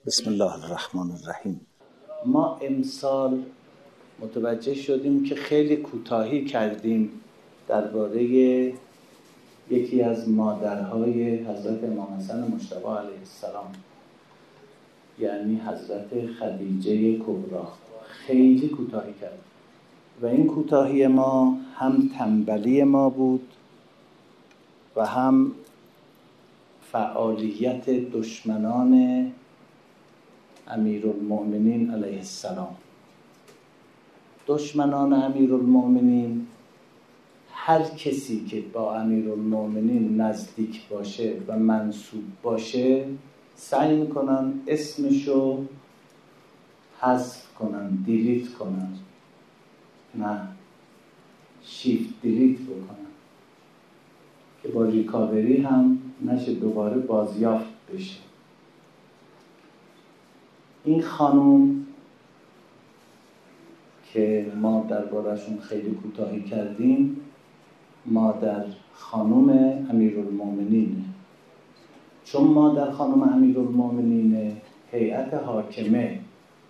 بسم الله الرحمن الرحیم. ما امسال متوجه شدیم که خیلی کوتاهی کردیم درباره یکی از مادرهای حضرت امام حسن مجتبی علیه السلام، یعنی حضرت خدیجه کبری. خیلی کوتاهی کردیم و این کوتاهی ما هم تنبلی ما بود و هم فعالیت دشمنان امیرالمؤمنین علیه السلام. دشمنان امیرالمؤمنین، هر کسی که با امیرالمؤمنین نزدیک باشه و منسوب باشه سعی میکنن اسمشو حذف کنن، دیلیت کنن، نه شیفت دیلیت بکنن که با ریکاوری هم نشه دوباره بازیافت بشه. این خانوم که ما درباره‌شون خیلی کوتاهی کردیم، مادر خانوم امیرالمؤمنینه. چون مادر خانوم امیرالمؤمنینه، هیئت حاکمه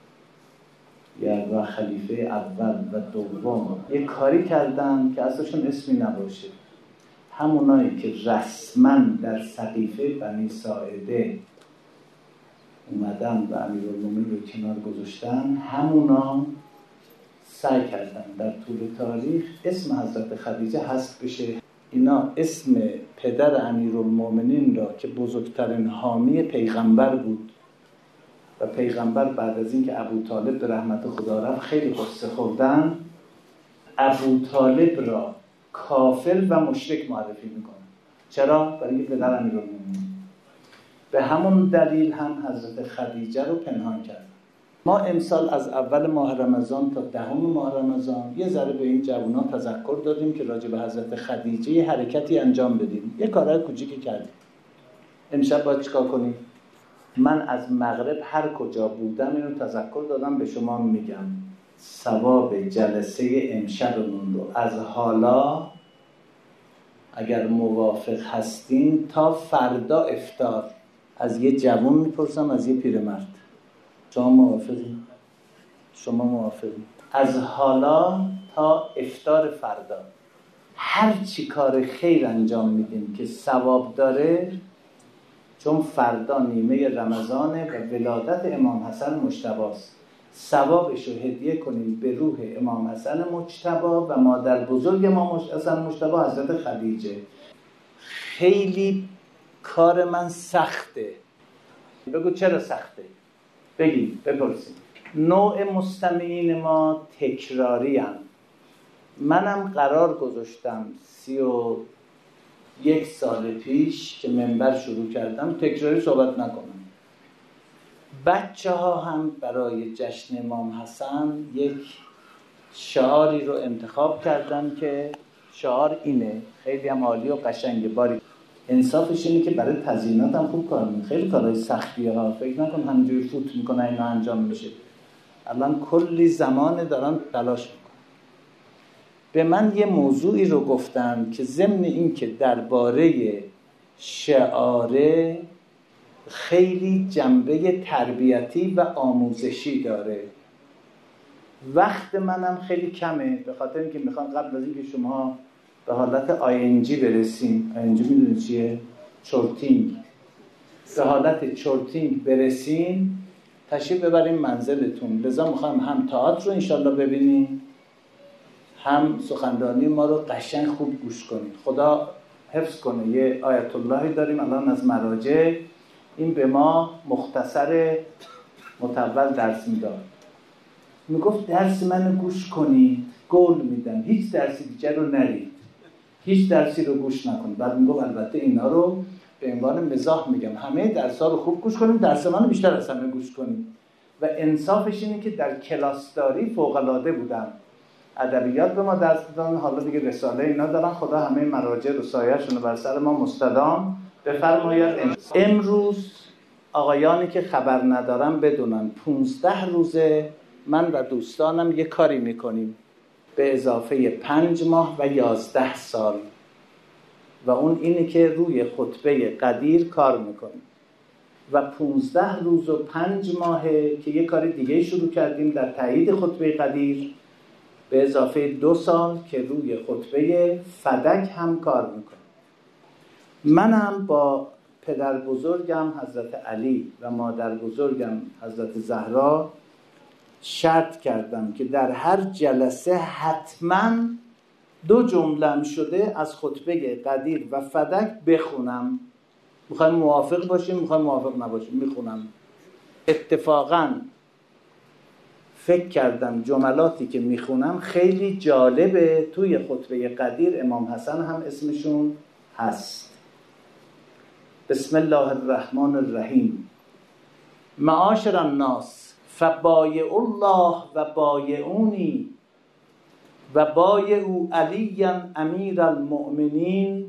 و خلیفه اول و دوم یک کاری کردن که ازشون اسمی نباشه. همونایی که رسما در سقیفه بنی ساعده اومدن و امیرالمؤمنین رو کنار گذاشتن، همونا سعی کردن در طول تاریخ اسم حضرت خدیجه حذف بشه. اینا اسم پدر امیرالمؤمنین را که بزرگترین حامی پیغمبر بود و پیغمبر بعد از اینکه ابوطالب به رحمت خدا رفت خیلی قصه خوردن، ابوطالب را کافر و مشرک معرفی میکنن. چرا؟ برای اینکه پدر امیرالمؤمنین. به همون دلیل هم حضرت خدیجه رو پنهان کرد. ما امسال از اول ماه رمضان تا 10 ماه رمضان یه ذره به این جوونا تذکر دادیم که راجع به حضرت خدیجه یه حرکتی انجام بدیم. یه کارهای کوچیکی کردیم. امشب باید چیکار کنیم؟ من از مغرب هر کجا بودم اینو تذکر دادم، به شما میگم. ثواب جلسه امشبمون رو از حالا اگر موافق هستین تا فردا افطار از یه جوان میپرسم، از یه پیرمرد. شما موافقین؟ شما موافقین؟ از حالا تا افطار فردا هر چی کار خیر انجام میدیم که ثواب داره، چون فردا نیمه رمضانه و ولادت امام حسن مجتبی است، ثوابش رو هدیه کنیم به روح امام حسن مجتبی و مادر بزرگ امام حسن مجتبی حضرت خدیجه. خیلی کار من سخته. بگو چرا سخته؟ بگید، بپرسید. نوع مستمعین ما تکراری هم. منم قرار گذاشتم 31 سال پیش که منبر شروع کردم تکراری صحبت نکنم. بچه ها هم برای جشن امام حسن یک شعاری رو انتخاب کردن که شعار اینه، خیلی هم عالی و قشنگه. باری انصافش اینه که برای تزیینات هم خوب کار میکنه. خیلی کارهای سختیه ها، فکر نکن همینجوری فوت میکنه اینا انجام میشه. الان کلی زمان دارن تلاش میکنن. به من یه موضوعی رو گفتن که ضمن این که درباره شعاره خیلی جنبه تربیتی و آموزشی داره. وقت منم خیلی کمه، به خاطر اینکه میخوام قبل از اینکه شما به حالت ING برسیم، ING میدونید چیه؟ چورتینگ. به حالت چورتینگ برسیم تشریف ببریم منزلتون. لذا میخوام هم تئاتر رو انشالله ببینیم، هم سخنرانی ما رو قشنگ خوب گوش کنید. خدا حفظ کنه. یه آیت اللهی داریم الان از مراجع، این به ما مختصر مطول درس میداد. میگفت درس منو گوش کنید، قول میدم هیچ درسی دیگر رو نرید، هیچ درسی رو گوش نکنید. بعد میگفت البته اینا رو به عنوان مزاح میگم، همه درس‌ها رو خوب گوش کنید، درس منو بیشتر از همه گوش کنید. و انصافش اینه که در کلاسداری فوق‌العاده بودم. ادبیات به ما درس دادن، حالا دیگه رساله اینا دارن. خدا همه مراجع رو سایه‌شون رو بر سر ما مستدام بفرماید. امروز آقایانی که خبر ندارن بدونن 15 روزه من و دوستانم یه کاری میکنیم به اضافه 5 ماه و 11 سال و اون اینه که روی خطبه قدیر کار میکنیم. و 15 روز و 5 ماهه که یه کار دیگه شروع کردیم در تایید خطبه قدیر، به اضافه 2 سال که روی خطبه فدک هم کار میکنم. منم با پدر بزرگم حضرت علی و مادر بزرگم حضرت زهرا شرط کردم که در هر جلسه حتما 2 جمله‌ام شده از خطبه قدیر و فدک بخونم. میخوایم موافق باشیم، میخوایم موافق نباشیم، میخونم. اتفاقاً فکر کردم جملاتی که میخونم خیلی جالبه. توی خطبه قدیر امام حسن هم اسمشون هست. بسم الله الرحمن الرحیم. معاشر الناس فبایع الله و بایعونی و بایعوا علیا امیر المؤمنین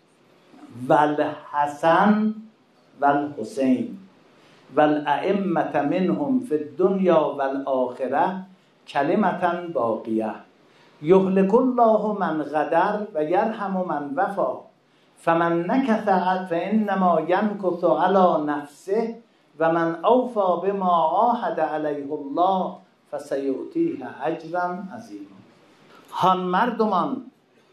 و الحسن و الحسین و الائمة منهم فی الدنیا و الآخرة کلمة باقیه یهلک الله من غدر و یرحم من وفا فمن نکث فانما ینکث علی نفسه و من اوفی بما عاهد علیه الله فسیؤتیه اجرا عظیما. هان مردمان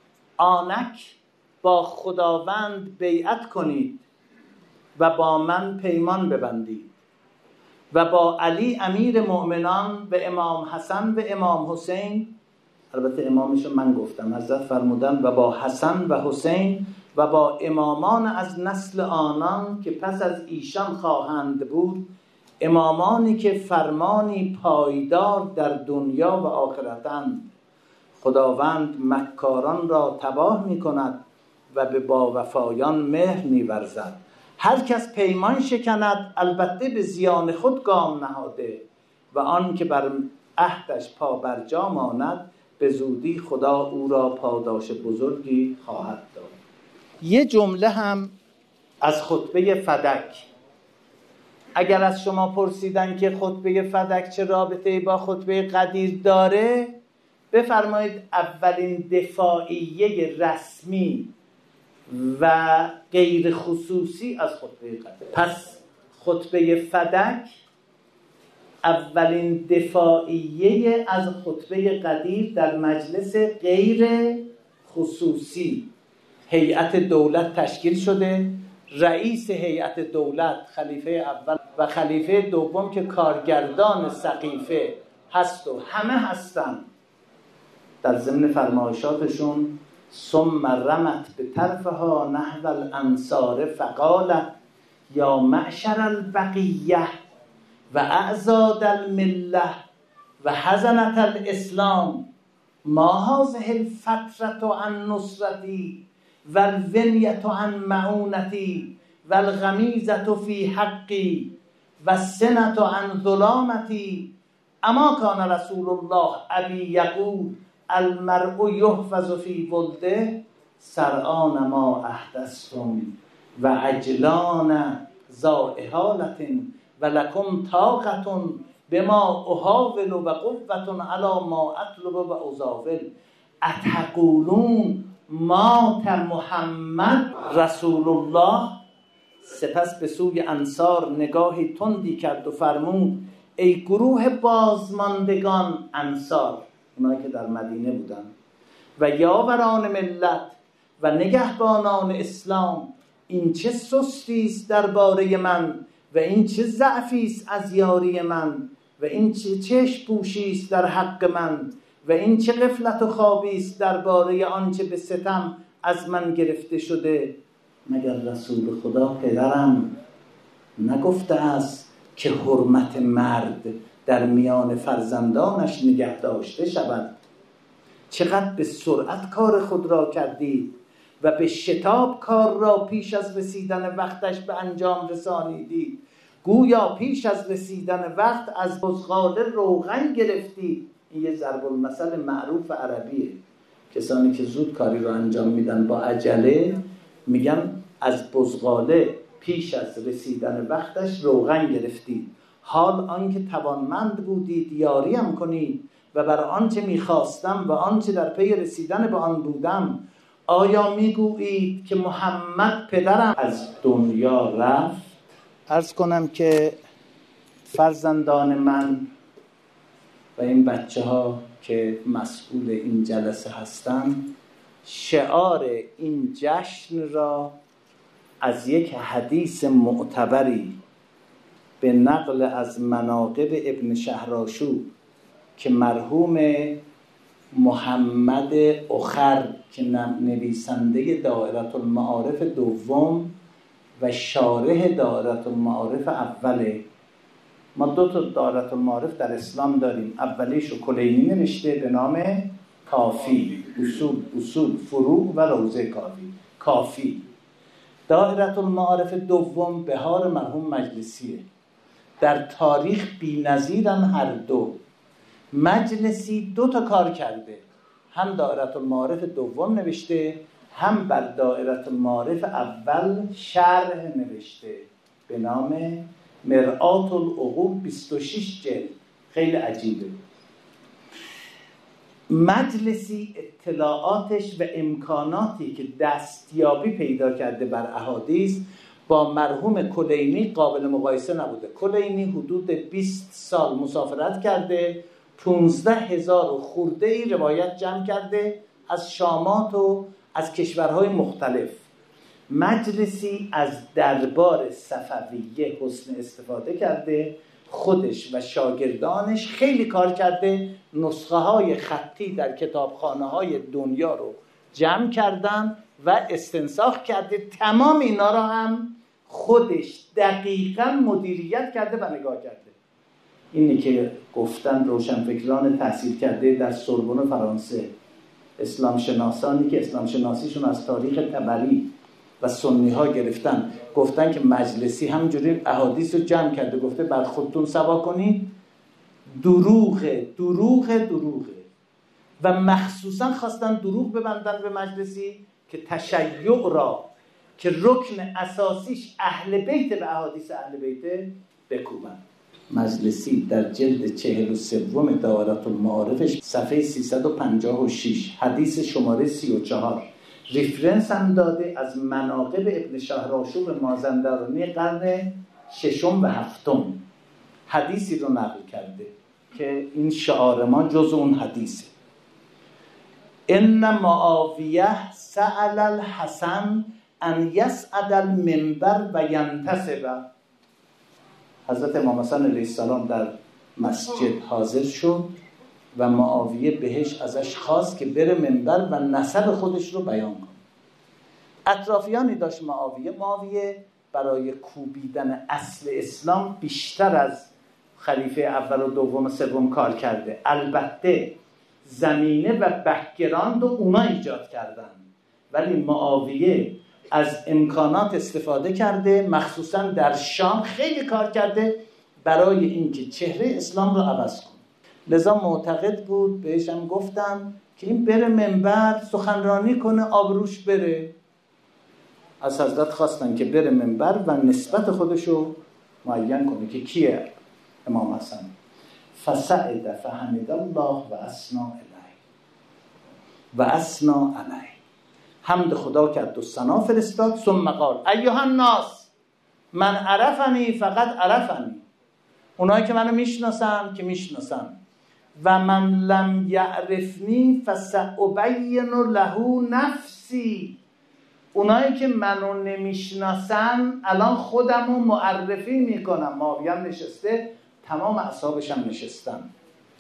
آنک با خداوند بیعت کنید و با من پیمان ببندید و با علی امیر مؤمنان و امام حسن و امام حسین، البته امامشو من گفتم، حضرت فرمودن و با حسن و حسین و با امامان از نسل آنان که پس از ایشان خواهند بود، امامانی که فرمانی پایدار در دنیا و آخرتند. خداوند مکاران را تباه می کند و به باوفایان مهر می ورزد. هر کس پیمان شکند البته به زیان خود گام نهاده و آن که بر عهدش پا برجا ماند به زودی خدا او را پاداش بزرگی خواهد داد. یه جمله هم از خطبه فدک. اگر از شما پرسیدن که خطبه فدک چه رابطه‌ای با خطبه قدیر داره، بفرمایید اولین دفاعیه رسمی و غیر خصوصی از خطبه قدیر. پس خطبه فدک اولین دفاعیه از خطبه قدیر در مجلس غیر خصوصی. هیئت دولت تشکیل شده، رئیس هیئت دولت خلیفه اول و خلیفه دوم که کارگردان سقیفه هست و همه هستن. در ضمن فرمایشاتشون ثم رمت به طرفها نحو الانصار فقالت یا معشر البقیه و اعزاد المله و حزنت الاسلام ما هذه الفترة عن نصرتی و الونیة عن معونتی و الغمیزة فی حقی و السنة عن ظلامتی اما کان رسول الله ابی یقول المرء یحفظ فی ولده سرعان ما احدثتم و عجلان ذا احالة و لکم طاقة بما احاول و قوة علی ما اطلب و ازاول اتقولون مات محمد رسول الله. سپس به سوی انصار نگاهی تندی کرد و فرمود ای گروه بازماندگان انصار، اونایی که در مدینه بودن، و یاوران ملت و نگهبانان اسلام، این چه سستی است درباره من و این چه ضعفی است از یاری من و این چه چشم پوشی است در حق من و این چه غفلت و خوابی است درباره آنچه به ستم از من گرفته شده. مگر رسول خدا پدرم نگفته است که حرمت مرد در میان فرزندانش نگه داشته شود؟ چقدر به سرعت کار خود را کردید و به شتاب کار را پیش از رسیدن وقتش به انجام رسانیدید. گویا پیش از رسیدن وقت از بزغاله روغن گرفتید. این یه ضرب المثل معروف عربیه. کسانی که زود کاری رو انجام میدن با عجله میگن از بزغاله پیش از رسیدن وقتش روغن گرفتید. حال آنکه توانمند بودید یاریم کنید و بر آنچه میخواستم و آنچه در پی رسیدن به آن بودم. آیا میگویید که محمد پدرم از دنیا رفت عرض کنم که فرزندان من و این بچه ها که مسئول این جلسه هستند شعار این جشن را از یک حدیث معتبری به نقل از مناقب ابن شهرآشوب که مرحوم محمد اخر که نویسنده دائره المعارف دوم و شارح دائره المعارف اوله، ما 2 تا دائره المعارف در اسلام داریم، اولیشو کلینی نوشته به نام کافی، اصول فروع و روضه کافی. دائره المعارف دوم بهار مرحوم مجلسیه، در تاریخ بی‌نظیرن هر دو. مجلسی 2 تا کار کرده، هم دائره المعارف دوم نوشته، هم بر دائره المعارف اول شرح نوشته به نام مرآت العقول، 26 جلد، خیلی عجیبه. مجلسی اطلاعاتش و امکاناتی که دستیابی پیدا کرده بر احادیث با مرحوم کلینی قابل مقایسه نبوده. کلینی حدود 20 سال مسافرت کرده، 15,000 خورده ای روایت جمع کرده از شامات و از کشورهای مختلف. مجلسی از دربار صفویه حسن استفاده کرده، خودش و شاگردانش خیلی کار کرده، نسخه های خطی در کتابخانه های دنیا رو جمع کردن و استنساخ کرده. تمام اینا را هم خودش دقیقاً مدیریت کرده و نگاه کرده. اینی که گفتن روشنفکران تحصیل کرده در سوربن فرانسه، اسلام شناسانی که اسلام شناسیشون از تاریخ طبری و سنی ها گرفتن، گفتن که مجلسی همینجوری احادیث رو جمع کرده، گفته بعد خودتون سوا کنید. دروغه. و مخصوصا خواستن دروغ ببندن به مجلسی که تشیع را که رکن اساسیش اهل بیت و احادیث اهل بیت بکوبن. مجلسی در جلد 43 دائره المعارفش صفحه 356 حدیث شماره 34 ریفرنس هم داده از مناقب ابن شهرآشوب مازندرانی قرن 6 و 7 حدیثی رو نقل کرده که این شعار ما جز اون حدیثه. ان معاویه سأل الحسن ان یصعد المنبر و ینتصب. حضرت امام حسن علیه السلام در مسجد حاضر شد و معاویه بهش ازش خواست که بره منبر و نسب خودش رو بیان کنه. اطرافیانی داشت معاویه برای کوبیدن اصل اسلام بیشتر از خلیفه اول و دوم و سوم کار کرده. البته زمینه و بک‌گراند رو اونا ایجاد کردن، ولی معاویه از امکانات استفاده کرده، مخصوصا در شام خیلی کار کرده برای اینکه چهره اسلام رو عوض کنه. لذا معتقد بود، بهش هم گفتم که این بره منبر سخنرانی کنه، آبروش بره. از حضرت خواستن که بره منبر و نسبت خودشو معین کنه که کیه امام حسن. فصعد فحمد الله و اثنی علیه. حمد خدا کرد و ثنا فرستاد. ثم قال ایها الناس من عرفنی فقط عرفنی. اونایی که منو میشناسن که میشناسن، و من لم یعرفنی فسأبین له نفسی. اونایی که منو نمیشناسن الان خودمو معرفی میکنم. معاویه نشسته، تمام اصحابش هم نشستن.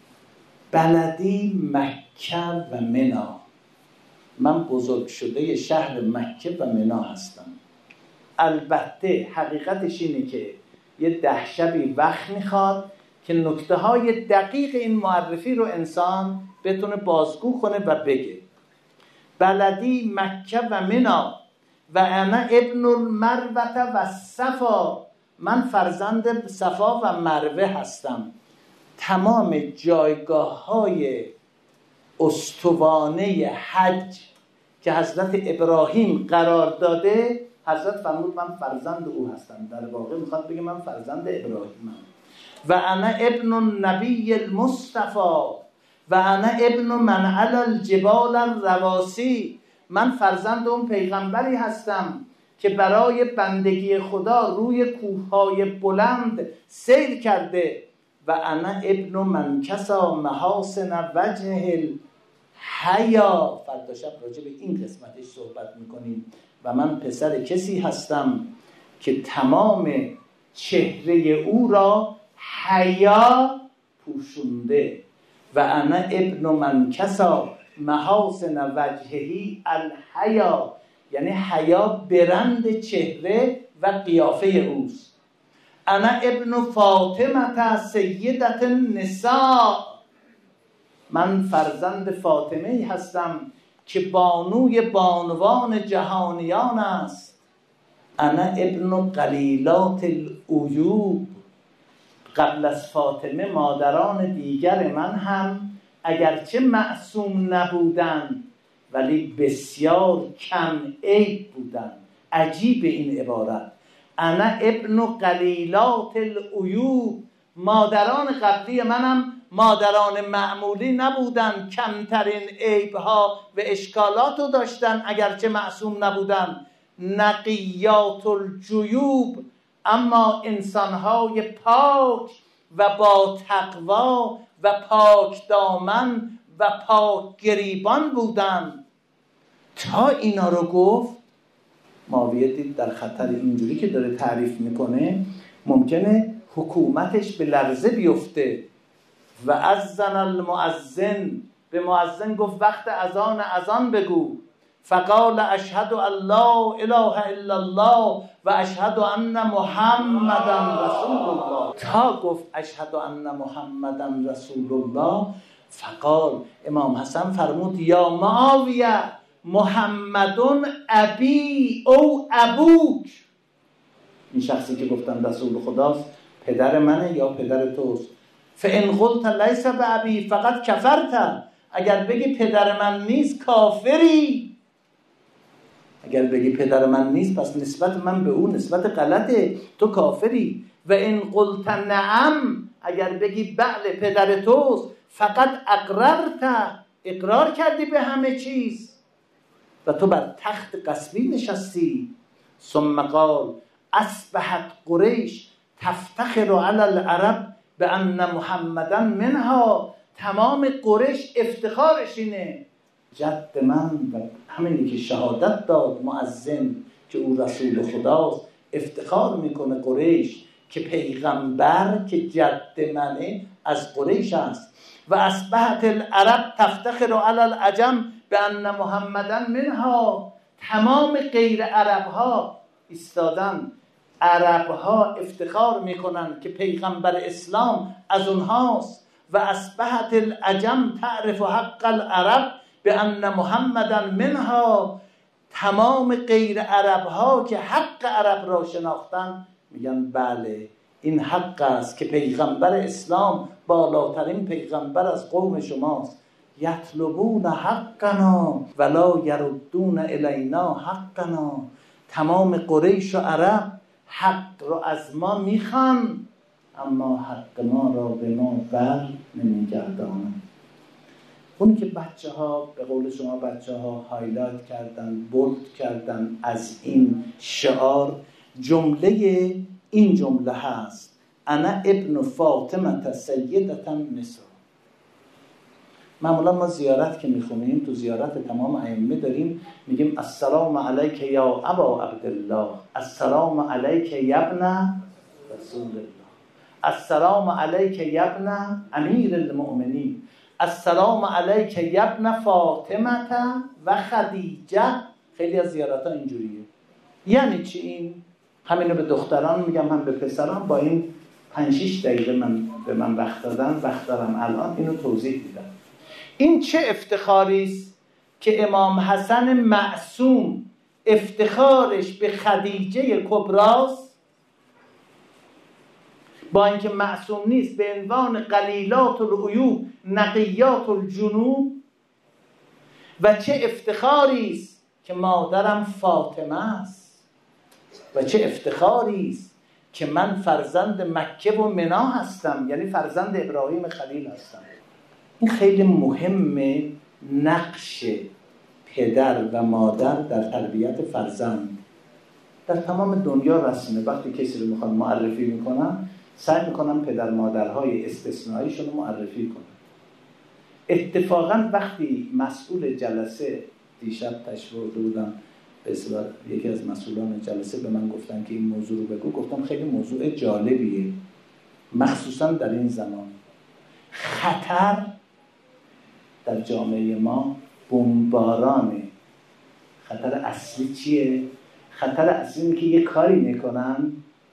بلدی مکه و منا. من بزرگ شده شهر مکه و منا هستم. البته حقیقتش اینه که یه 10 شبی وقت میخواد که نکته های دقیق این معرفی رو انسان بتونه بازگو کنه و بگه. بلدی مکه و منا و انا ابن المروه و صفا. من فرزند صفا و مروه هستم. تمام جایگاه های استوانه حج که حضرت ابراهیم قرار داده، حضرت فرمود من فرزند او هستم. در واقع میخواد بگه من فرزند ابراهیمم. و انا ابن النبی المصطفى و انا ابن من علی الجبال الرواسی. من فرزند اون پیغمبری هستم که برای بندگی خدا روی کوههای بلند سیر کرده. و انا ابن من کسا محاسن وجه الحیا. فردا شب راجع به این قسمتش صحبت میکنیم. و من پسر کسی هستم که تمام چهره او را حیا پوشونده. و انا ابن من کسا محاسن وجههی الحیا، یعنی حیا برند چهره و قیافه اوست. انا ابن فاطمه سیدت النساء، من فرزند فاطمه هستم که بانوی بانوان جهانیان است. انا ابن قلیلات العیوب، قبل از فاطمه مادران دیگر من هم اگرچه معصوم نبودند ولی بسیار کم عیب بودند. عجیب این عبارت، انا ابن قلیلات العیوب. مادران قبلی منم مادران معمولی نبودند، کمترین عیبها و اشکالات رو داشتن اگرچه معصوم نبودند. نقیات الجیوب، اما انسانهای پاک و با تقوا و پاک دامن و پاک گریبان بودند. تا اینا رو گفت معاویه دید در خطر. اینجوری که داره تعریف میکنه ممکنه حکومتش به لرزه بیفته. و اذن المؤذن، به مؤذن گفت وقت اذان بگو. فقال اشهد ان لا اله الا الله و اشهد ان محمدا رسول الله. تا گفت اشهد ان محمدا رسول الله، فقال امام حسن فرمود یا معاویه محمدون ابی او ابوک. این شخصی که گفتن رسول خداست پدر منه یا پدر توست. فان قلت لیس بابی فقط کفرت، اگر بگی پدر من نیست کافری. اگر بگی پدر من نیست پس نسبت من به او نسبت غلطه، تو کافری. و ان قلت نعم، اگر بگی بله پدر توست، فقط اقررت، اقرار کردی به همه چیز و تو بر تخت غصبی نشستی. ثم قال اصبحت قریش تفتخر علی العرب بان محمدا منها. تمام قریش افتخارش اینه. جد من و همینی که شهادت داد مؤذن که او رسول خداست، افتخار میکنه قریش که پیغمبر که جد منه از قریش است. و اصبحت العرب تفتخر علی العجم بان محمدا منها. تمام غیر عرب ها ایستادن، عرب ها افتخار میکنن که پیغمبر اسلام از اونهاست. و اصبحت العجم تعرف حق العرب بان محمدا منها. تمام غیر عرب ها که حق عرب را شناختن میگن بله این حق است که پیغمبر اسلام بالاترین پیغمبر از قوم شماست. یطلبون حقنا ولا یردون الینا حقنا. تمام قریش و عرب حق رو از ما میخوان اما حق ما را به ما بر نمیگردانند. اون که بچه ها به قول شما بچه ها هایلایت کردن، بولد کردن از این شعار، جمله این جمله هست انا ابن فاطمه سیدت النساء. معمولا ما زیارت که میخونیم تو زیارت تمام ائمه داریم میگیم السلام علیک یا ابا عبدالله، السلام علیک یا ابن رسول الله، السلام علیک یا ابن امیر المؤمنین، السلام علیک یا ابن فاطمه و خدیجه. خیلی از زیارت ها اینجوریه. یعنی چی این؟ همینو به دختران میگم هم به پسران. با این 5-6 دقیقه به من وقت دارم الان اینو توضیح میدم. این چه افتخاری است که امام حسن معصوم افتخارش به خدیجه کبراست، با اینکه معصوم نیست، به عنوان قلیلات العیوب نقیات الجنوب. و چه افتخاری است که مادرم فاطمه است و چه افتخاری است که من فرزند مکه و منا هستم، یعنی فرزند ابراهیم خلیل هستم. این خیلی مهمه، نقش پدر و مادر در تربیت فرزند. در تمام دنیا رسمه. وقتی کسی رو میخوان معرفی میکنن سعی میکنن پدر مادرهای استثنائیشون رو معرفی کنن. اتفاقا وقتی مسئول جلسه دیشب تشریف آورده بودم، به اصطلاح یکی از مسئولان جلسه به من گفتن که این موضوع رو بگو، گفتم خیلی موضوع جالبیه، مخصوصا در این زمان. خطر در جامعه ما بمبارانه. خطر اصلی چیه؟ خطر اصلی اینه که یه کاری میکنن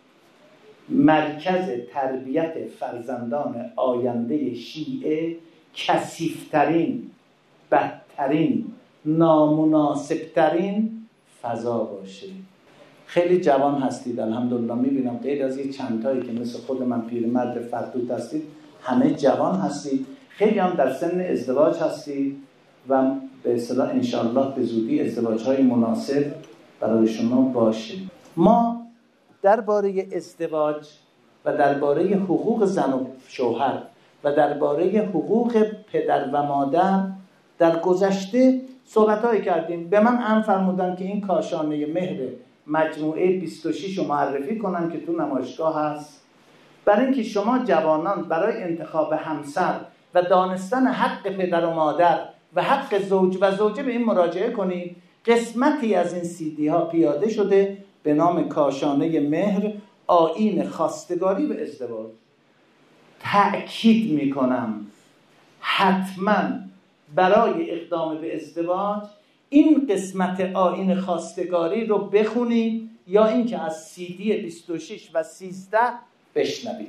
مرکز تربیت فرزندان آینده شیعه کثیف‌ترین، بدترین، نامناسبترین فضا باشه. خیلی جوان هستید الحمدلله، میبینم غیر از یه چند تایی که مثل خود من پیرمرد فرتوت هستید، همه جوان هستید. خیلی هم در سن ازدواج هستید و به اصطلاح انشاءالله به زودی ازدواج‌های مناسب برای شما باشه. ما درباره ازدواج و درباره حقوق زن و شوهر و درباره حقوق پدر و مادر در گذشته صحبت‌هایی کردیم. به من هم فرمودن که این کاشانه مهر مجموعه 26 رو معرفی کنن که تو نمایشگاه هست، برای اینکه شما جوانان برای انتخاب همسر و دانستن حق پدر و مادر و حق زوج و زوجه به این مراجعه کنید. قسمتی از این CD ها پیاده شده به نام کاشانه مهر، آیین خواستگاری و ازدواج. تأکید میکنم حتما برای اقدام به ازدواج این قسمت آیین خواستگاری رو بخونید یا اینکه از CD 26 و 13 بشنوید.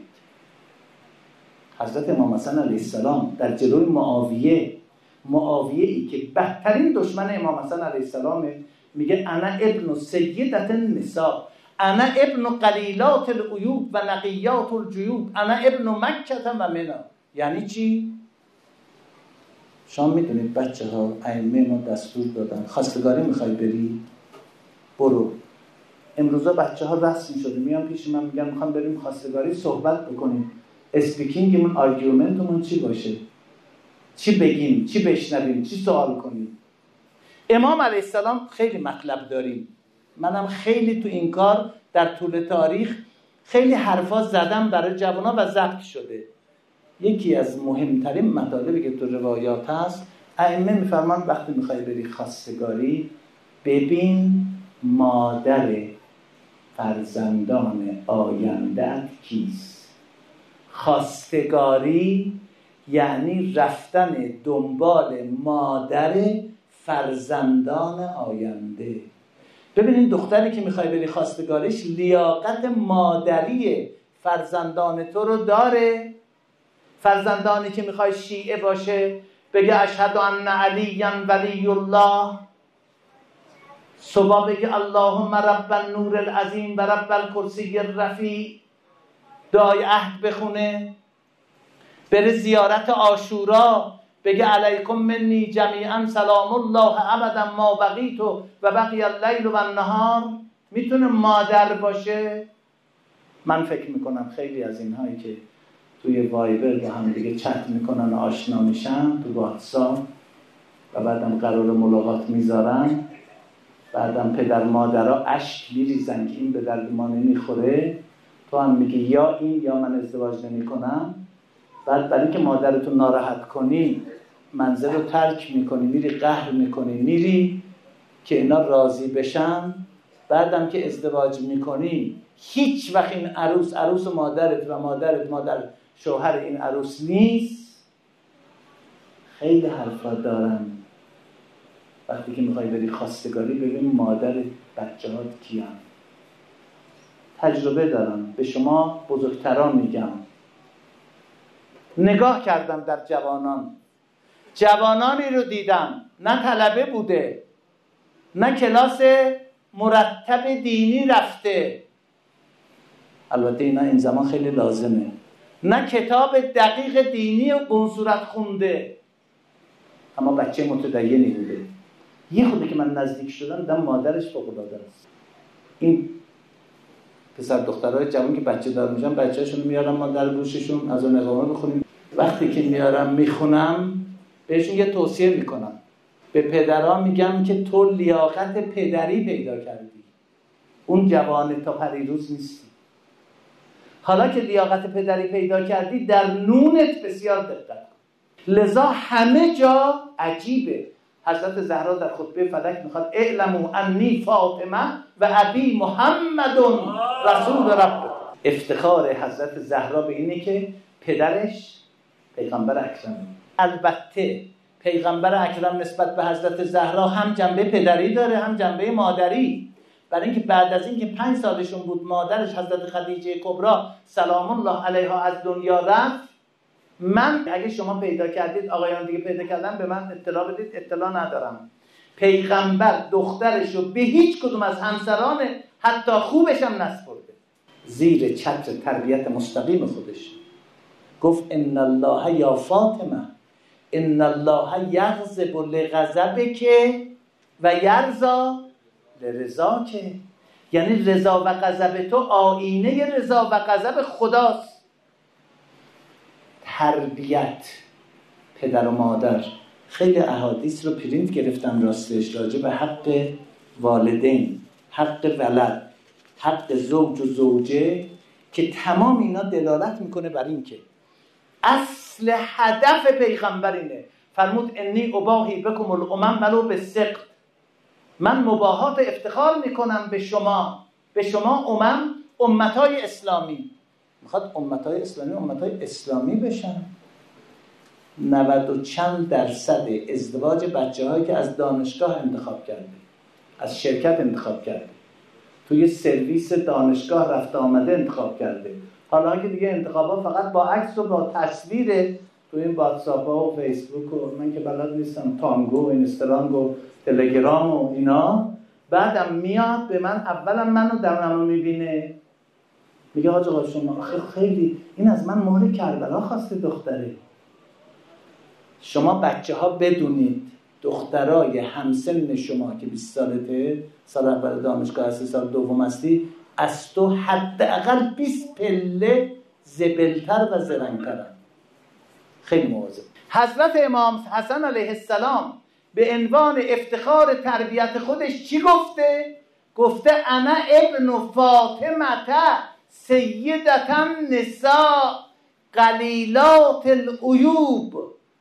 حضرت امام حسن علیه السلام در جلوی معاویه‌ای که بدترین دشمن امام حسن علیه السلام، میگه انا ابن سیدت النساء، انا ابن قلیلات العیوب و نقیات الجیوب، انا ابن مکه و منا. یعنی چی؟ شما میدونید بچه ها ائمه ما دستور دادن خواستگاری میخوای بری؟ برو. امروزا بچه ها رسم شده میان پیش من میگن میخوام بریم خواستگاری صحبت بکنیم. اسپیکینگمون، آرگومنتمون چی باشه؟ چی بگیم؟ چی بشنویم؟ چی سوال کنیم؟ امام علیه السلام خیلی مطلب داریم. منم خیلی تو این کار در طول تاریخ خیلی حرفا زدم برای جوانا و ضبط شده. یکی از مهمترین مطالبی که تو روایات هست، ائمه میفرمان وقتی میخوای بری خواستگاری ببین مادر فرزندان آینده‌ات کیست. خواستگاری یعنی رفتن دنبال مادر فرزندان آینده. ببینید دختری که میخوای بری خواستگاریش لیاقت مادری فرزندان تو رو داره. فرزندانی که میخوای شیعه باشه بگه اشهد ان علی ولی الله، صبح بگه اللهم رب النور العظیم و رب الکرسی الرفیع، دعای عهد بخونه. بره زیارت عاشورا بگه علیکم منی جمیعا سلام الله ابدا ما بقیت و بقی اللیل و النهار. میتونه مادر باشه. من فکر میکنم خیلی از اینهایی که توی وایبر با هم دیگه چت میکنن و آشنا میشن تو واتساپ و بعدم قرار ملاقات میذارن، بعدم پدر مادرها اشک میریزن که این به درد ما نمیخوره، تو هم میگی یا این یا من ازدواج نمیکنم. بعد برای که مادرتو ناراحت کنی منزل رو ترک میکنی، میری قهر میکنی، میری که اینا راضی بشن. بعدم که ازدواج میکنی هیچ وقت این عروس مادرت و مادرت مادر شوهر این عروس نیست. خیلی حرفا دارن. وقتی که میخوای بری خواستگاری ببین مادر بچه‌هات کیان. تجربه دارم، به شما بزرگتران میگم. نگاه کردم در جوانانی رو دیدم نه طلبه بوده، نه کلاس مرتب دینی رفته، البته اینا این زمان خیلی لازمه، نه کتاب دقیق دینی و اون صورت خونده، اما بچه متدینی بوده. یه خودی که من نزدیک شدم دیدم مادرش فوق‌العاده است. این پسر دخترای جوان که بچه دار میشن بچه‌شون میارن ما در گوششون از اون نظامه بخونیم. وقتی که میارم میخونم بهشون یه توصیه میکنم. به پدرها میگم که تو لیاقت پدری پیدا کردی. اون جوان تا پریروز نیستی. حالا که لیاقت پدری پیدا کردی در نونت بسیار دقت کن. لذا همه جا عجیبه حضرت زهرا در خطبه فلک میخواد اعلموا انی فاطمه و ابی محمد رسول رب. افتخار حضرت زهرا به اینه که پدرش پیغمبر اکرمه. البته پیغمبر اکرم نسبت به حضرت زهرا هم جنبه پدری داره هم جنبه مادری، برای اینکه بعد از اینکه 5 سالشون بود مادرش حضرت خدیجه کبری سلام الله علیها از دنیا رفت. من اگه شما پیدا کردید، آقایان دیگه پیدا کردن به من اطلاع بدید، اطلاع ندارم. پیغمبر دخترشو به هیچ کدوم از همسران حتی خوبش هم نسپرده. زیر چتر تربیت مستقیم خودش گفت ان الله یا فاطمه ان الله یغضب لغضبک و یرضا لرضاک. یعنی رضا و غضب تو آینه رضا و غضب خداست. تربیت پدر و مادر، خیلی احادیث رو پرینت گرفتم راستش راجع به حق والدین، حق ولد، حق زوج و زوجه، که تمام اینا دلالت میکنه بر این که اصل هدف پیغمبر اینه. فرمود انی اباهی بکم الامم ولو بالسقط، من مباهات افتخار میکنم به شما امتهای اسلامی. میخواد امتهای اسلامی بشن. 90 و چند درصد ازدواج بچه هایی که از دانشگاه انتخاب کرده، از شرکت انتخاب کرده، توی سرویس دانشگاه رفته آمده انتخاب کرده، حالا که دیگه انتخابات فقط با عکس و با تصویره توی این واتساپ ها و فیسبوک و من که بلد نیستم تانگو و اینستاگرام و تلگرام و اینا، بعدم میاد به من اولم منو دمنمو میبینه میگه حاج آقا شما خیلی این از من مهر کربلا خواسته دختره. شما بچه ها بدونید دخترای همسن شما که 20 سالته، سال اول دانشگاه هستی، سال دوم هستی، از تو حداقل 20 پله زبلتر و زرنگترن. خیلی مواظب. حضرت امام حسن علیه السلام به عنوان افتخار تربیت خودش چی گفته؟ گفته انا ابن فاطمه سیدة النساء قلیلات العیوب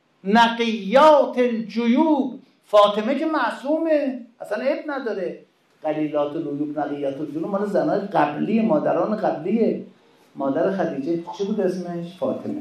نقیات الجیوب. فاطمه که معصومه، اصلا عیب نداره. قلیلات العیوب نقیات الجیوب مال زنای قبلی، مادران قبلیه. مادر خدیجه چی بود اسمش؟ فاطمه،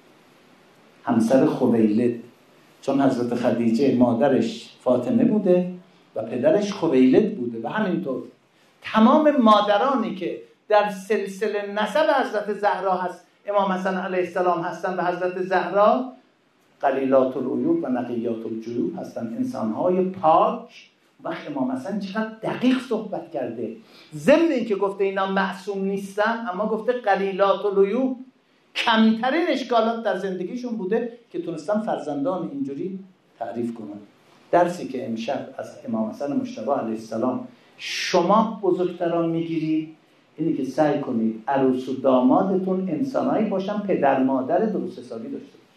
همسر خویلد. چون حضرت خدیجه مادرش فاطمه بوده و پدرش خویلد بوده و همینطور تمام مادرانی که در سلسله نسب حضرت زهرا هست، امام حسن علیه السلام هستن و حضرت زهرا قلیلات العیوب و نقیات الجیوب هستن، انسان‌های پاک. وقت امام حسن چقدر دقیق صحبت کرده، ضمن این که گفته اینا معصوم نیستن، اما گفته قلیلات العیوب، کمترین اشکالات در زندگیشون بوده که تونستن فرزندان اینجوری تعریف کنن. درسی که امشب از امام حسن مجتبی علیه السلام شما بزرگتران میگیرید اینی که سعی کنید عروس و دامادتون انسانایی باشن پدر مادر درست حسابی داشته باشن.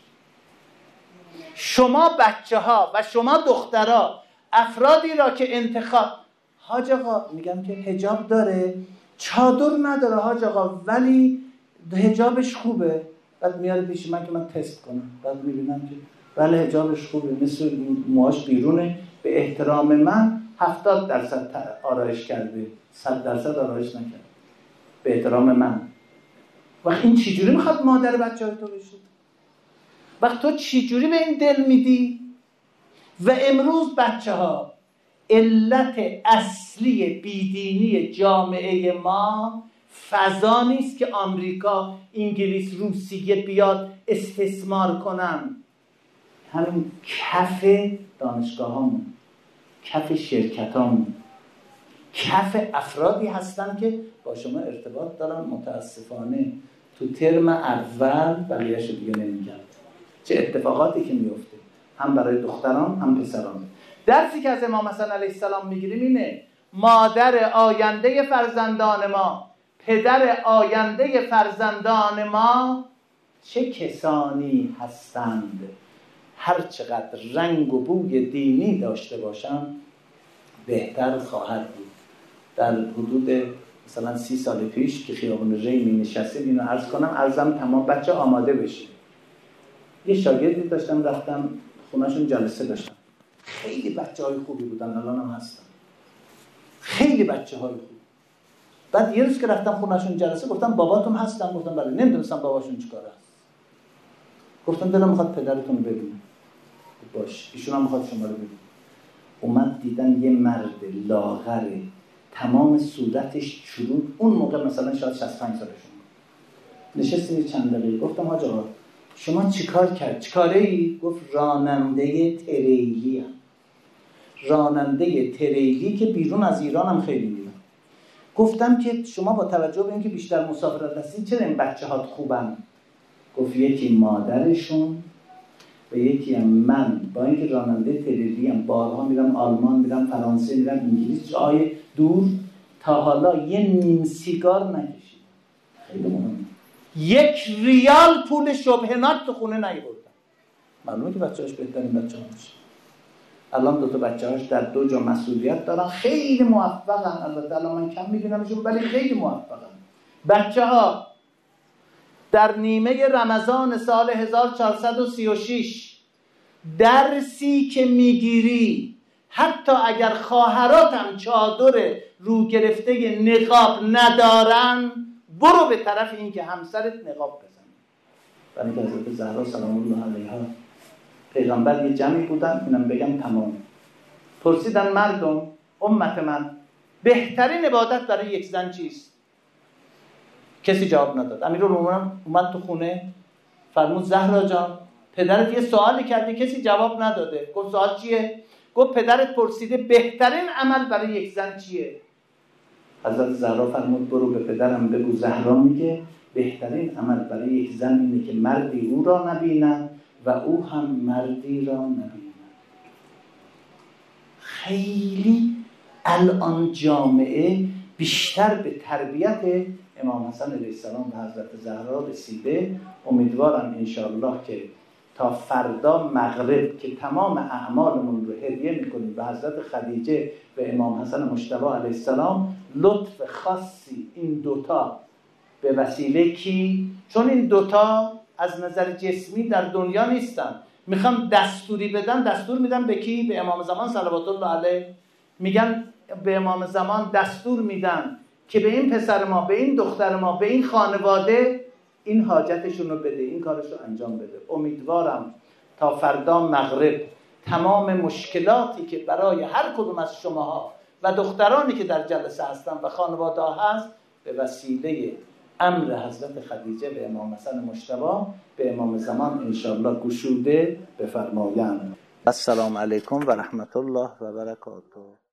شما بچه ها و شما دخترها افرادی را که انتخاب، حاج آقا میگم که حجاب داره، چادر نداره حاج آقا ولی حجابش خوبه، بعد میاد پیش من که من تست کنم، بعد میبینم که بله حجابش خوبه، مثل موهاش بیرونه، به احترام من 70% آرایش کرده، 100% آرایش نکرده، به احترام من. وقت این چجوری میخواد مادر بچه های تو بشه؟ وقت تو چجوری به این دل میدی؟ و امروز بچه ها علت اصلی بیدینی جامعه ما فضا نیست که آمریکا، انگلیس، روسیه بیاد استثمار کنن. همین کف دانشگاه هامون، کف شرکت هامون، کف افرادی هستن که با شما ارتباط دارن. متاسفانه تو ترم اول بقیه‌شو دیگه نمیگم چه اتفاقاتی که میفته، هم برای دختران هم پسران. درسی که از امام حسن علیه السلام میگیریم اینه: مادر آینده فرزندان ما، پدر آینده فرزندان ما چه کسانی هستند. هر چقدر رنگ و بوی دینی داشته باشند بهتر خواهد بود. در حدود مثلا 30 سال پیش که خیابون ری می نشستیم، اینو عرض کنم، عرضم تمام بچه آماده بشه. یه شاگردی داشتم رفتم خونهشون جلسه داشتم، خیلی بچه‌های خوبی بودن، الان هم هستن، خیلی بچه‌های خوب. بعد یه روز که رفتم خونهشون جلسه گفتم باباتون هستن؟ گفتم بله. نمیدونستم باباشون چیکاره است. گفتم دلم میخواد پدرتون رو ببینم. باش، ایشون هم میخواد شما رو ببینه. اومد دیدن یه مرد لاغر، تمام صورتش چروک، اون موقع مثلا شاید 65 سالشون بود. نشستیم چند دقیقه، گفتم حاج آقا شما چیکار کرد؟ چیکاره ای؟ گفت راننده تریلی هم. راننده تریلی که بیرون از ایران هم خیلی میرن. گفتم که شما با توجه به اینکه بیشتر مسافرت هستین چرا این بچه‌هات خوبن؟ گفت یکی مادرشون و یکی هم من، با اینکه راننده تریلی هم، بارها میرم آلمان، میرم فرانسه، میرم انگلیس، جای دور، تا حالا یه نیم سیگار نکشیدم. خیلی مهمه. 1 ریال پول شبهناک تو خونه نیاوردم. معلومه که بچه‌هاش بهترین بچه‌ها میشه. الان 2 تا بچه‌هاش در 2 جا مسئولیت دارن، خیلی موفقن. البته الان من کم میبینمشون ولی خیلی موفقن. بچه‌ها در نیمه رمضان سال 1436 درسی که میگیری، حتی اگر خواهراتم چادر رو گرفته نقاب ندارن، برو به طرف این که همسرت نقاب بزن. برای اینکه حضرت زهرا سلام الله علیها پیغمبر یه جمعی بودن، اینم بگم تمام. پرسیدن مردم، امت من، بهترین عبادت برای یک زن چیست؟ کسی جواب نداد. امیرالمومنین اومد تو خونه، فرمود زهرا جان پدرت یه سوالی کرده کسی جواب نداده. گفت سوال چیه؟ گفت پدرت پرسیده بهترین عمل برای یک زن چیه؟ حضرت زهرا فرمود برو به پدرم بگو زهرا میگه بهترین عمل برای یک زن اینه که مردی او را نبینن و او هم مردی را نبینن. خیلی الان جامعه بیشتر به تربیت امام حسن علیه السلام و حضرت زهرا رسیده. امیدوارم انشاءالله که تا فردا مغرب که تمام اعمالمون رو هدیه میکنیم به حضرت خدیجه و امام حسن مجتبی علیه السلام، لطف خاصی این دوتا به وسیله کی؟ چون این دوتا از نظر جسمی در دنیا نیستن. میخوام دستوری بدن، دستور میدن به کی؟ به امام زمان صلوات الله علیه. میگن به امام زمان دستور میدن که به این پسر ما، به این دختر ما، به این خانواده این حاجتشون رو بده، این کارش رو انجام بده. امیدوارم تا فردا مغرب تمام مشکلاتی که برای هر کدوم از شماها و دخترانی که در جلسه هستن و خانواده ها هست، به وسیله امر حضرت خدیجه به امام حسن مجتبی به امام زمان انشاءالله گشوده بفرمایند. السلام علیکم و رحمت الله و برکاته.